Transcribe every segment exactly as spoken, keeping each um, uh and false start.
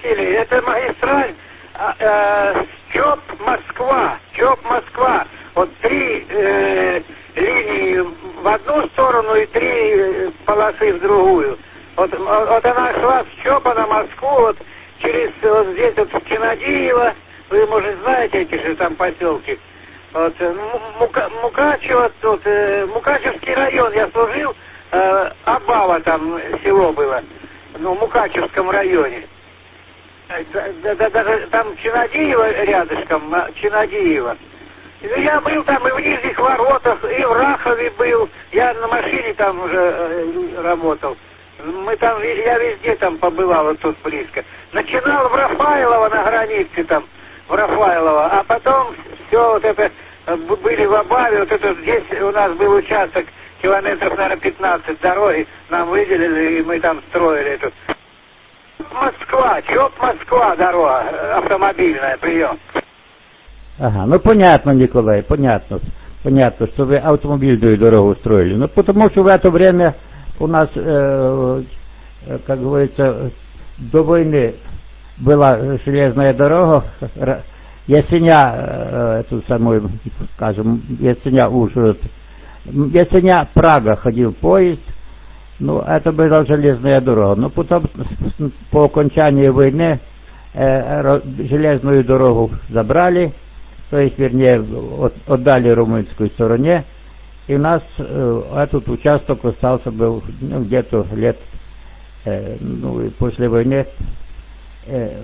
Василий, это магистраль э, ЧОП Москва, ЧОП Москва. Вот три э, линии в одну сторону и три полосы в другую. Вот, вот она шла с ЧОПа на Москву, вот через вот здесь вот Чинадиево, вы, может, знаете эти же там поселки. Вот, Мука, Мукачево, тут, э, Мукачевский район я служил, э, Абава там село было, ну, в Мукачевском районе. Да, да, да, там Чинадиево рядышком, Чинадиево. Я был там и в Нижних Воротах, и в Рахове был. Я на машине там уже э, работал. Мы там, я везде там побывал, вот тут близко. Начинал в Рафаилово на границе там, в Рафаилово, а потом все вот это, были в Абаве, вот это здесь у нас был участок, километров, наверное, пятнадцать дороги, нам выделили, и мы там строили эту. Москва, ЧОП Москва дорога, автомобильная, прием. Ага, ну понятно, Николай, понятно, понятно, что вы автомобильную дорогу строили. Ну потому что в это время у нас, э, как говорится, до войны была железная дорога, Ясеня, э, эту самую, скажем, Ясеня Ужгород, Ясеня Прага ходил поезд, ну это была железная дорога. Но потом по окончании войны э, железную дорогу забрали, то есть, вернее, от, отдали румынской стороне, и у нас э, этот участок остался был ну, где-то лет, э, ну, после войны, э,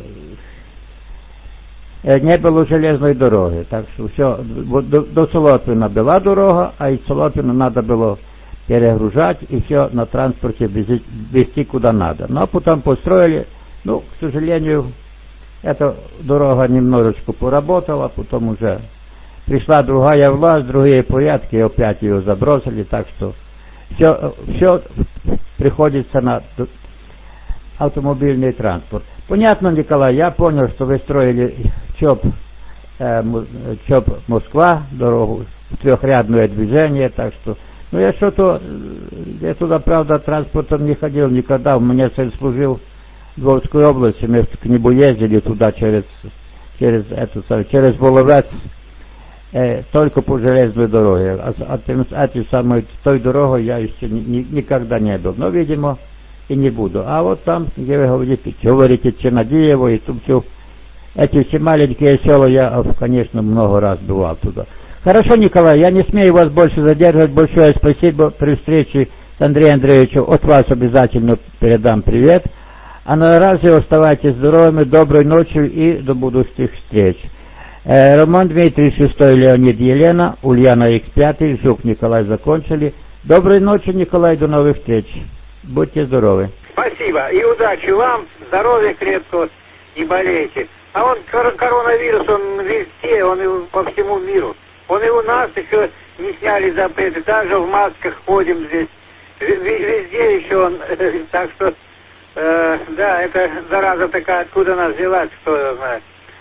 э, не было железной дороги, так что все, вот, до, до Солотвина была дорога, а из Солотвина надо было перегружать и все на транспорте везти, везти куда надо. Но потом построили, ну, к сожалению, эта дорога немножечко поработала, потом уже пришла другая власть, другие порядки, и опять ее забросили, так что все, все приходится на автомобильный транспорт. Понятно, Николай, я понял, что вы строили ЧОП, э, ЧОП Москва, дорогу, трехрядное движение, так что, ну я что-то, я туда, правда, транспортом не ходил никогда, у меня сын служил в Волжской области, мы к нему ездили туда через, через, эту, через Воловец, э, только по железной дороге. А, а, а этой самой, той дорогой я еще ни, ни, никогда не был. Но, видимо, и не буду. А вот там, где вы говорите, говорите Чинадиево, и тут все, эти все маленькие села, я, конечно, много раз бывал туда. Хорошо, Николай, я не смею вас больше задерживать. Большое спасибо. При встрече с Андреем Андреевичем от вас обязательно передам привет. А на радио оставайтесь здоровыми, доброй ночи и до будущих встреч. Э, Роман Дмитрий, шестой Леонид Елена, Ульяна икс пять, Жук Николай закончили. Доброй ночи, Николай, до новых встреч. Будьте здоровы. Спасибо и удачи вам, здоровья крепкого, не болейте. А он, коронавирус, он везде, он и по всему миру. Он и у нас еще не сняли запреты, также в масках ходим здесь. Везде еще он, так что... Э, да, это зараза такая, откуда она взялась, кто ее знает.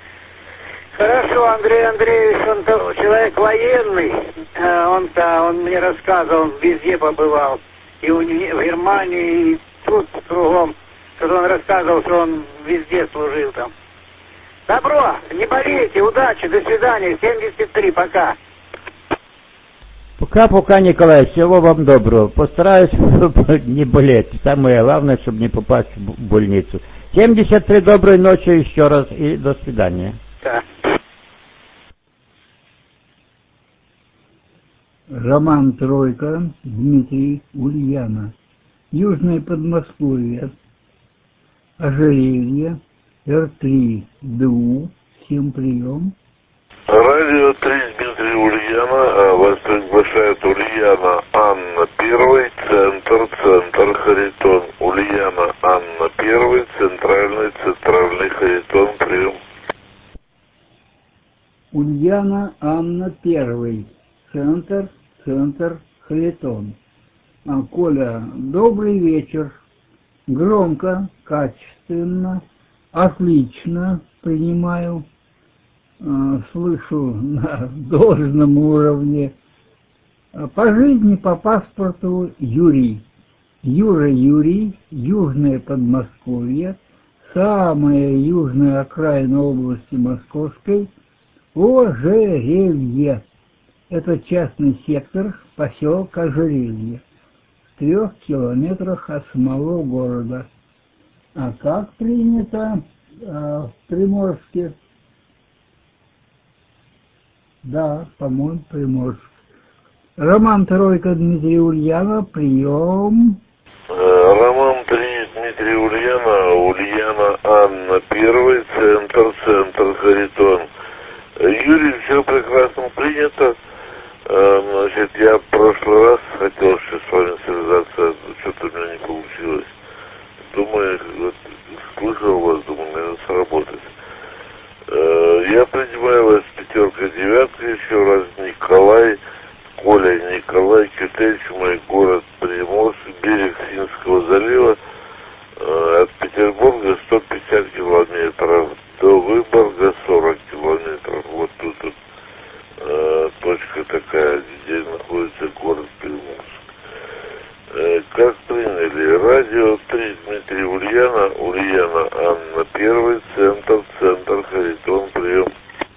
Хорошо, Андрей Андреевич, он человек военный, э, он-то, он мне рассказывал, он везде побывал, и у, в Германии, и тут кругом, что он рассказывал, что он везде служил там. Добро, не болейте, удачи, до свидания, семьдесят три, пока. Пока-пока, Николай, всего вам доброго. Постараюсь не болеть. Самое главное, чтобы не попасть в больницу. семьдесят три, доброй ночи еще раз и до свидания. Да. Роман Тройка, Дмитрий, Ульяна. Южное Подмосковье. Ожерелье. Эр три, ДУ. Всем прием. Радио три, Дмитрий, Ульяна, вас приглашает Ульяна Анна Первый, центр, центр, Харитон. Ульяна Анна Первый, центральный, центральный, Харитон, прием. Ульяна Анна Первый, центр, центр, Харитон. А, Коля, добрый вечер. Громко, качественно, отлично принимаю. Слышу на должном уровне. По жизни, по паспорту Юрий. Юра Юрий, Южное Подмосковье, самая южная окраина области Московской, Ожерелье. Это частный сектор поселка Ожерелье, в трех километрах от самого города. А как принято э, в Приморске? Да, по-моему, Приморск. Роман Тройка, Дмитрий Ульянов, прием. Роман три, Дмитрий Ульяна, Ульяна Анна Первый, центр, центр, Харитон. Юрий, все прекрасно принято. Значит, я в прошлый раз хотел сейчас с вами связаться, что-то у меня не получилось. Думаю, вот, слышал вас, думаю, надо сработать. Я принимаю вас пятерка, девятка, еще раз, Николай, Коля, Николай, Кютеч, мой город Приморск, берег Финского залива, от Петербурга сто пятьдесят километров, до Выборга сорок километров. Вот тут вот, э, точка такая, где находится город Приморск. Э, как приняли? Радио три, Дмитрий Ульяна, Ульяна Анна Первый, центр, центр, Харитон, прием.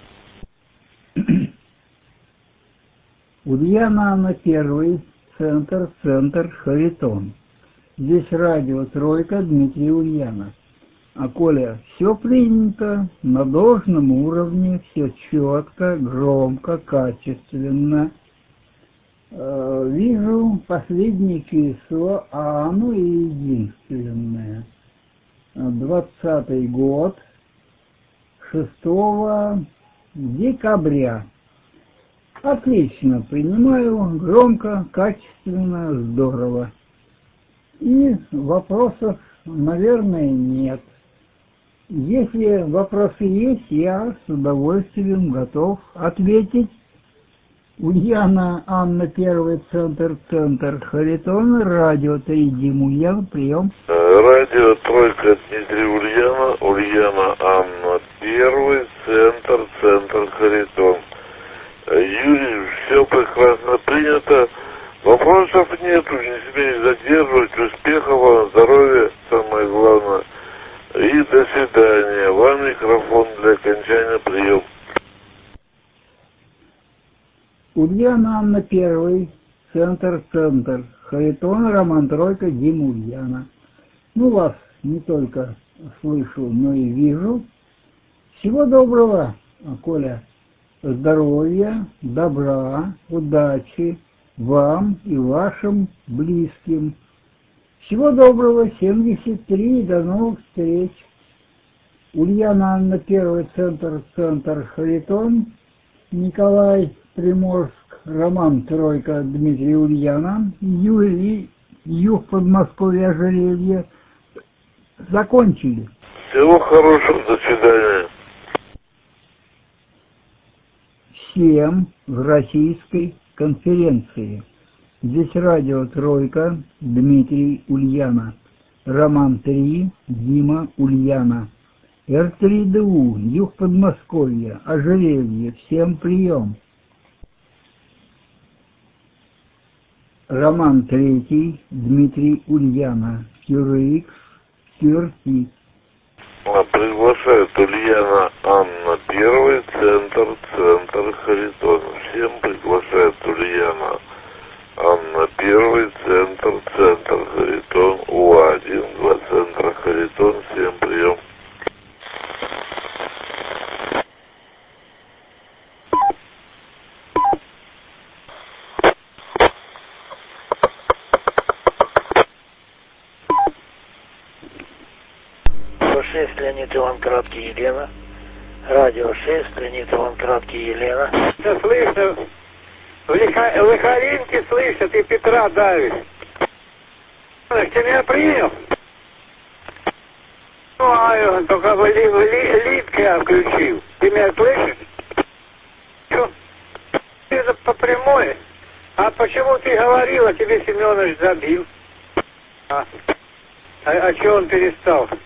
Ульяна Анна Первый, центр, центр, Харитон. Здесь радио Тройка, Дмитрий Ульянов. А Коля, все принято на должном уровне, все четко, громко, качественно. Э, вижу последнее число, а оно и единственное. Двадцатый год, шестого декабря. Отлично, принимаю, громко, качественно, здорово. И вопросов, наверное, нет. Если вопросы есть, я с удовольствием готов ответить. Ульяна Анна Первый, центр, центр, Харитон, радио три, Дим Ульян, прием. Радио Тройка, Дмитрий Ульяна, Ульяна Анна Первый, центр, центр, Харитон. Юрий, все прекрасно принято. Вопросов нету, не смею задерживать. Успехов вам, здоровья, самое главное. И до свидания. Вам микрофон для окончания, прием. Ульяна Анна Первый, центр, центр, Харитон, Роман Тройка, Дим Ульяна. Ну, вас не только слышу, но и вижу. Всего доброго, Коля. Здоровья, добра, удачи вам и вашим близким. Всего доброго, семьдесят три, до новых встреч. Ульяна Анна Первый, центр, центр, Харитон, Николай, Приморск, Роман Тройка, Дмитрий Ульяна, Юрий, юг Подмосковья, Ожерелье. Закончили. Всего хорошего, до свидания. Всем в Российской конференции. Здесь радио Тройка, Дмитрий Ульяна, Роман три, Дима Ульяна, Эр три Дэ У, юг Подмосковья, Ожерелье, всем прием. Роман третий, Дмитрий Ульяна, Кюрикс, Кюрти. Приглашают Ульяна Анна Первый, центр, центр, Харитон. Всем приглашают Ульяна Анна Первый, центр, центр, Харитон, У один, два центра, Харитон, всем прием. шесть, Леонид Иван Краткий, Елена. Радио шесть, Леонид Иван Краткий, Елена. Да слышно, в Лихаринке слышно, ты Петра давишь. Ты меня принял? Ну, только в, ли, в ли, литке я включил. Ты меня слышишь? Что? Это по прямой. А почему ты говорила, тебе Семенович забил? А, а, а что он перестал?